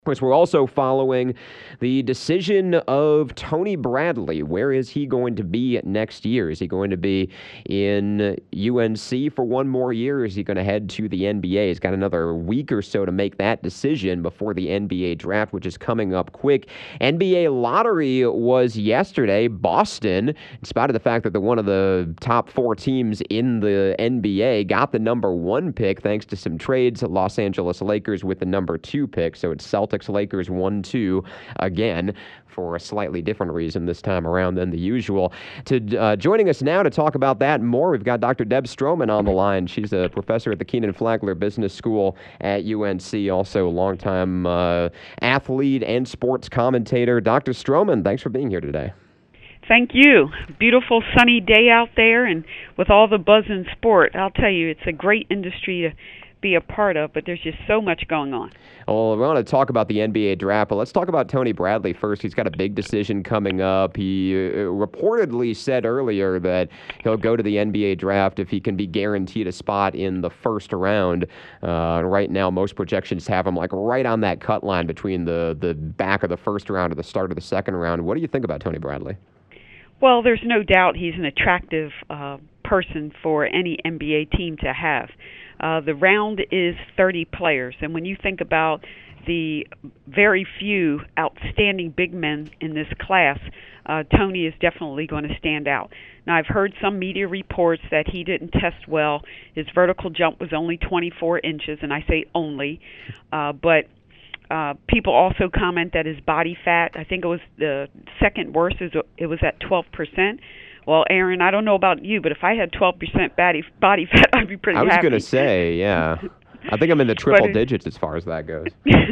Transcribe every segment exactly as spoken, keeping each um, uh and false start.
Of course, we're also following the decision of Tony Bradley. Where is he going to be next year? Is he going to be in U N C for one more year? Or is he going to head to the N B A? He's got another week or so to make that decision before the N B A draft, which is coming up quick. N B A lottery was yesterday. Boston, in spite of the fact that they're one of the top four teams in the N B A, got the number one pick thanks to some trades. Los Angeles Lakers with the number two pick. So it's Celtics Lakers one two again for a slightly different reason this time around than the usual. To uh, joining us now to talk about that and more, we've got Doctor Deb Stroman on the line. She's a professor at the Keenan Flagler Business School at U N C, also a longtime uh, athlete and sports commentator. Doctor Stroman, thanks for being here today. Thank you. Beautiful sunny day out there, and with all the buzz in sport, I'll tell you, it's a great industry to be a part of, but there's just so much going on. Well, we want to talk about the N B A draft, but let's talk about Tony Bradley first. He's got a big decision coming up. He uh, reportedly said earlier that he'll go to the N B A draft if he can be guaranteed a spot in the first round. Uh, right now, most projections have him like right on that cut line between the, the back of the first round and the start of the second round. What do you think about Tony Bradley? Well, there's no doubt he's an attractive uh, person for any N B A team to have. Uh, the round is thirty players, and when you think about the very few outstanding big men in this class, uh, Tony is definitely going to stand out. Now, I've heard some media reports that he didn't test well. His vertical jump was only twenty-four inches, and I say only, uh, but Uh, people also comment that his body fat, I think it was the second worst, it was at twelve percent. Well, Aaron, I don't know about you, but if I had twelve percent body, body fat, I'd be pretty happy. I was going to say, yeah. I think I'm in the triple digits as far as that goes.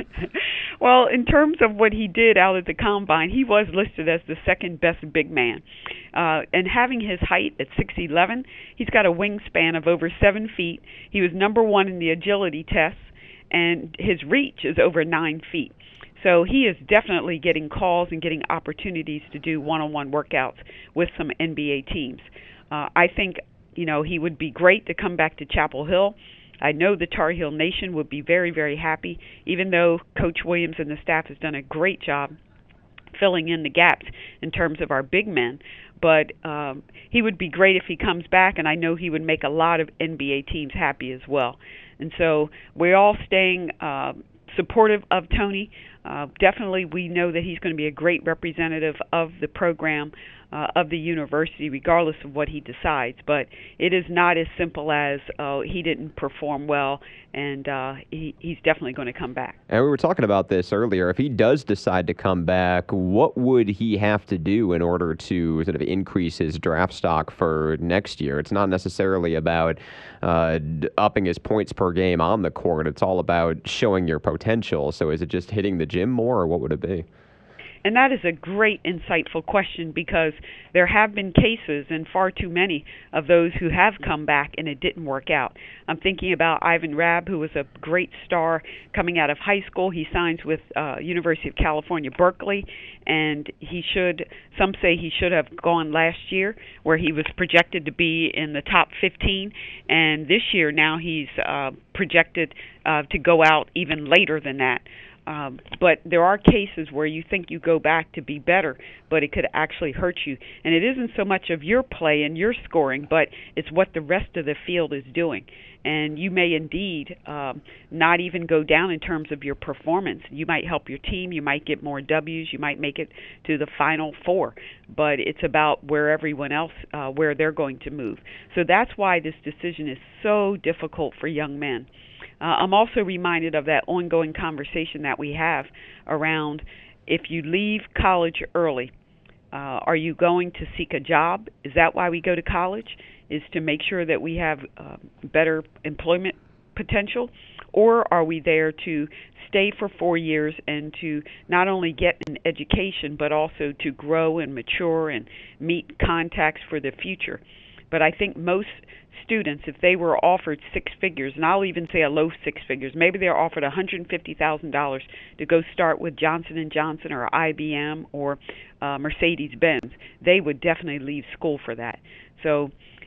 Well, in terms of what he did out at the Combine, he was listed as the second best big man. Uh, and having his height at six eleven, he's got a wingspan of over seven feet. He was number one in the agility tests, and his reach is over nine feet. So he is definitely getting calls and getting opportunities to do one-on-one workouts with some N B A teams. Uh, I think, you know, he would be great to come back to Chapel Hill. I know the Tar Heel Nation would be very, very happy, even though Coach Williams and the staff has done a great job filling in the gaps in terms of our big men. But um, he would be great if he comes back, and I know he would make a lot of N B A teams happy as well. And so we're all staying uh, supportive of Tony. Uh, definitely we know that he's going to be a great representative of the program, uh, of the university, regardless of what he decides. But it is not as simple as uh, he didn't perform well, and uh, he, he's definitely going to come back. And we were talking about this earlier. If he does decide to come back, what would he have to do in order to sort of increase his draft stock for next year? It's not necessarily about uh, upping his points per game on the court. It's all about showing your potential. So is it just hitting the gym more, or what would it be? And that is a great, insightful question, because there have been cases, and far too many, of those who have come back and it didn't work out. I'm thinking about Ivan Rabb, who was a great star coming out of high school. He signs with uh, University of California, Berkeley, and he should, some say he should have gone last year, where he was projected to be in the top fifteen, and this year now he's uh, projected uh, to go out even later than that. Um, but there are cases where you think you go back to be better, but it could actually hurt you. And it isn't so much of your play and your scoring, but it's what the rest of the field is doing. And you may indeed um, not even go down in terms of your performance. You might help your team. You might get more W's. You might make it to the Final Four. But it's about where everyone else, uh, where they're going to move. So that's why this decision is so difficult for young men. Uh, I'm also reminded of that ongoing conversation that we have around, if you leave college early, uh, are you going to seek a job? Is that why we go to college? Is to make sure that we have uh, better employment potential? Or are we there to stay for four years and to not only get an education, but also to grow and mature and meet contacts for the future? But I think most students, if they were offered six figures, and I'll even say a low six figures, maybe they're offered one hundred fifty thousand dollars to go start with Johnson and Johnson or I B M or uh, Mercedes-Benz, they would definitely leave school for that. So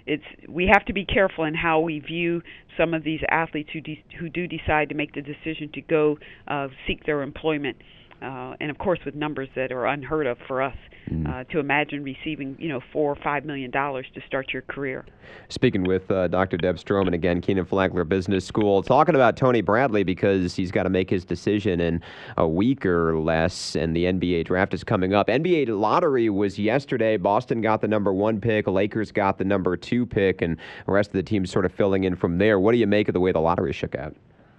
it's we have to be careful in how we view some of these athletes who de- who do decide to make the decision to go uh, seek their employment, uh, and of course with numbers that are unheard of for us. Uh, to imagine receiving, you know, four or five million dollars to start your career. Speaking with uh, Doctor Deb Stroman again, Kenan Flagler Business School, talking about Tony Bradley because he's got to make his decision in a week or less, and the N B A draft is coming up. N B A lottery was yesterday. Boston got the number one pick, Lakers got the number two pick, and the rest of the teams sort of filling in from there. What do you make of the way the lottery shook out?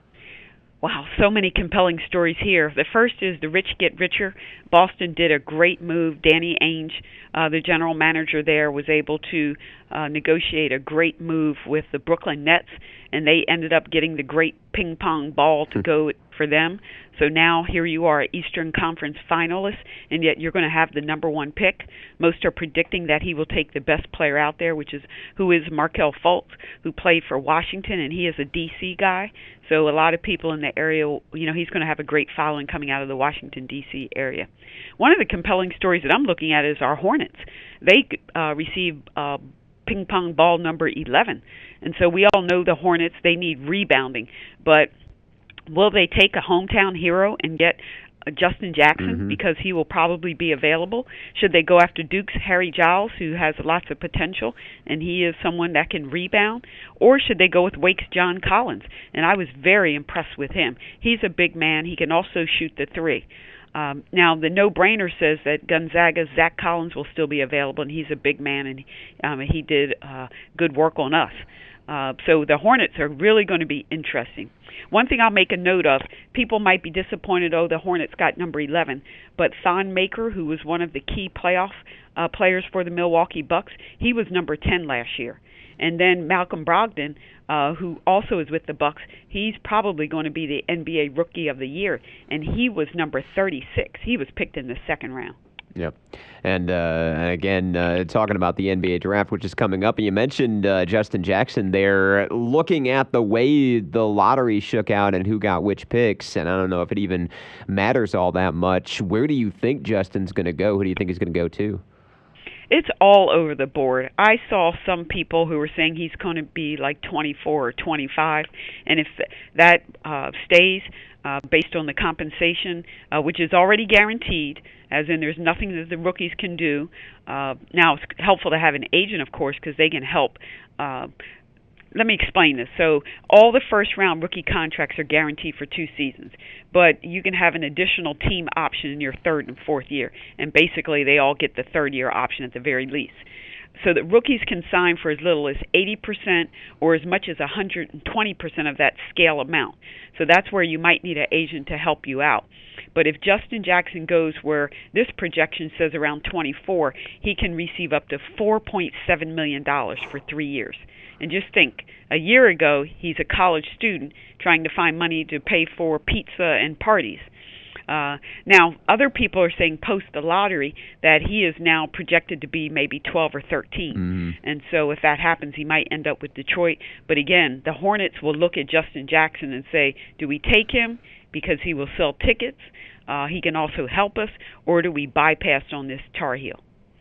Wow, so many compelling stories here. The first is the rich get richer. Boston did a great move. Danny Ainge, uh, the general manager there, was able to uh, negotiate a great move with the Brooklyn Nets, and they ended up getting the great ping pong ball to go for them. So now here you are, Eastern Conference finalists, and yet you're going to have the number one pick. Most are predicting that he will take the best player out there, which is who is Markelle Fultz, who played for Washington, and he is a D C guy. So a lot of people in the area, you know, he's going to have a great following coming out of the Washington, D C area. One of the compelling stories that I'm looking at is our Hornets. They uh, received uh, ping pong ball number eleven. And so we all know the Hornets, they need rebounding. But will they take a hometown hero and get uh, Justin Jackson Mm-hmm. because he will probably be available? Should they go after Duke's Harry Giles, who has lots of potential, and he is someone that can rebound? Or should they go with Wake's John Collins? And I was very impressed with him. He's a big man. He can also shoot the three. Um, now, the no-brainer says that Gonzaga's Zach Collins will still be available, and he's a big man, and um, he did uh, good work on us. Uh, so the Hornets are really going to be interesting. One thing I'll make a note of, people might be disappointed, oh, the Hornets got number eleven, but Thon Maker, who was one of the key playoff uh, players for the Milwaukee Bucks, he was number ten last year. And then Malcolm Brogdon, uh, who also is with the Bucks, he's probably going to be the N B A Rookie of the Year, and he was number thirty-six. He was picked in the second round. Yep. And uh, again, uh, talking about the N B A draft, which is coming up, and you mentioned uh, Justin Jackson there. Looking at the way the lottery shook out and who got which picks, and I don't know if it even matters all that much, where do you think Justin's going to go? Who do you think he's going to go to? It's all over the board. I saw some people who were saying he's going to be like twenty-four or twenty-five, and if that uh, stays uh, based on the compensation, uh, which is already guaranteed, as in there's nothing that the rookies can do. Uh, now, it's helpful to have an agent, of course, because they can help. Uh, Let me explain this. So all the first-round rookie contracts are guaranteed for two seasons, but you can have an additional team option in your third and fourth year, and basically they all get the third-year option at the very least. So that rookies can sign for as little as eighty percent or as much as one hundred twenty percent of that scale amount. So that's where you might need an agent to help you out. But if Justin Jackson goes where this projection says around twenty-four, he can receive up to four point seven million dollars for three years. And just think, a year ago, he's a college student trying to find money to pay for pizza and parties. Uh, now, other people are saying post the lottery that he is now projected to be maybe twelve or thirteen. Mm-hmm. And so if that happens, he might end up with Detroit. But again, the Hornets will look at Justin Jackson and say, do we take him because he will sell tickets? Uh, he can also help us, or do we bypass on this Tar Heel?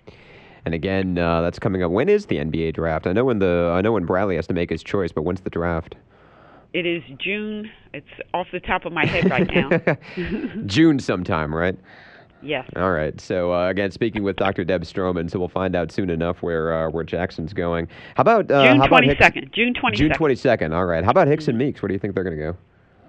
And again, uh, that's coming up. When is the N B A draft? I know when the I know when Bradley has to make his choice, but when's the draft? It is June. It's off the top of my head right now. June sometime, right? Yes. All right. So uh, again, speaking with Doctor Deb Stroman, so we'll find out soon enough where uh, where Jackson's going. How about uh, June how about twenty second? June twenty second. June twenty second. All right. How about Hicks and Meeks? Where do you think they're going to go?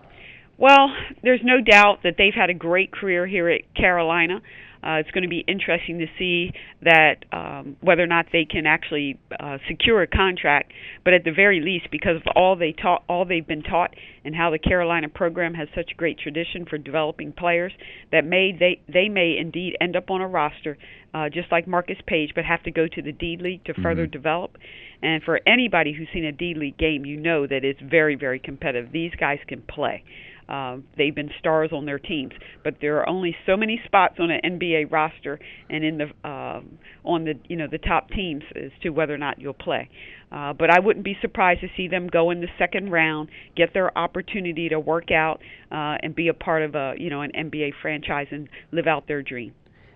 Well, there's no doubt that they've had a great career here at Carolina. Uh, it's going to be interesting to see that um, whether or not they can actually uh, secure a contract. But at the very least, because of all they taught, all they've been taught, and how the Carolina program has such a great tradition for developing players, that may they they may indeed end up on a roster, uh, just like Marcus Page, but have to go to the D League to further Mm-hmm. develop. And for anybody who's seen a D League game, you know that it's very, very competitive. These guys can play. Uh, they've been stars on their teams, but there are only so many spots on an N B A roster and in the uh, on the you know the top teams as to whether or not you'll play. Uh, but I wouldn't be surprised to see them go in the second round, get their opportunity to work out, uh, and be a part of a you know an N B A franchise and live out their dream.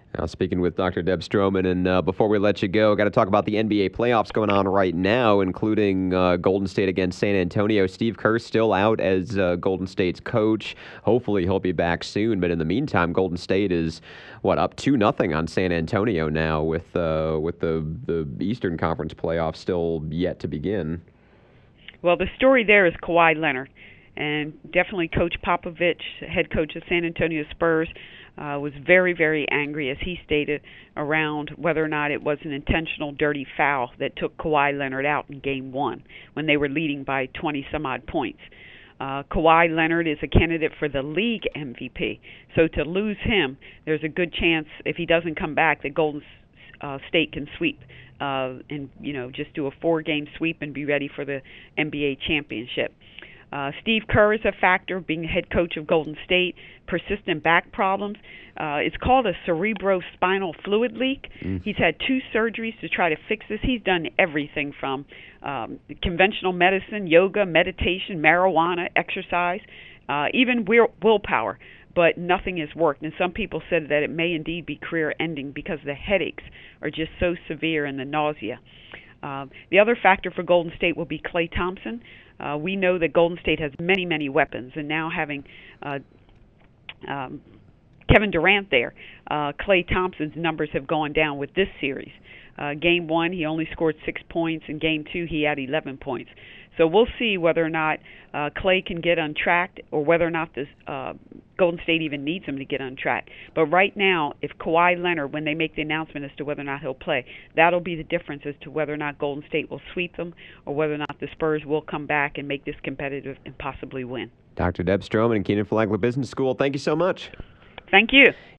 Now, speaking with Doctor Deb Stroman, and uh, before we let you go, got to talk about the N B A playoffs going on right now, including uh, Golden State against San Antonio. Steve Kerr still out as uh, Golden State's coach. Hopefully, he'll be back soon. But in the meantime, Golden State is what up two nothing on San Antonio now, with uh, with the the Eastern Conference playoffs still yet to begin. Well, the story there is Kawhi Leonard, and definitely Coach Popovich, head coach of San Antonio Spurs. Uh, was very, very angry, as he stated, around whether or not it was an intentional dirty foul that took Kawhi Leonard out in Game one when they were leading by twenty-some-odd points. Uh, Kawhi Leonard is a candidate for the league M V P, so to lose him, there's a good chance, if he doesn't come back, that Golden uh, State can sweep uh, and, you know, just do a four-game sweep and be ready for the N B A championship. Uh, Steve Kerr is a factor, being head coach of Golden State. Persistent back problems. Uh, it's called a cerebrospinal fluid leak. Mm. He's had two surgeries to try to fix this. He's done everything from um, conventional medicine, yoga, meditation, marijuana, exercise, uh, even will- willpower, but nothing has worked. And some people said that it may indeed be career-ending because the headaches are just so severe and the nausea. Uh, the other factor for Golden State will be Klay Thompson. Uh, we know that Golden State has many, many weapons, and now having uh, um, Kevin Durant there, uh, Klay Thompson's numbers have gone down with this series. Uh, game one, he only scored six points. In game two, he had eleven points. So we'll see whether or not uh, Klay can get on track, or whether or not this uh, Golden State even needs him to get on track. But right now, if Kawhi Leonard, when they make the announcement as to whether or not he'll play, that'll be the difference as to whether or not Golden State will sweep them, or whether or not the Spurs will come back and make this competitive and possibly win. Doctor Deb Stroman, Kenan Flagler Business School, thank you so much. Thank you.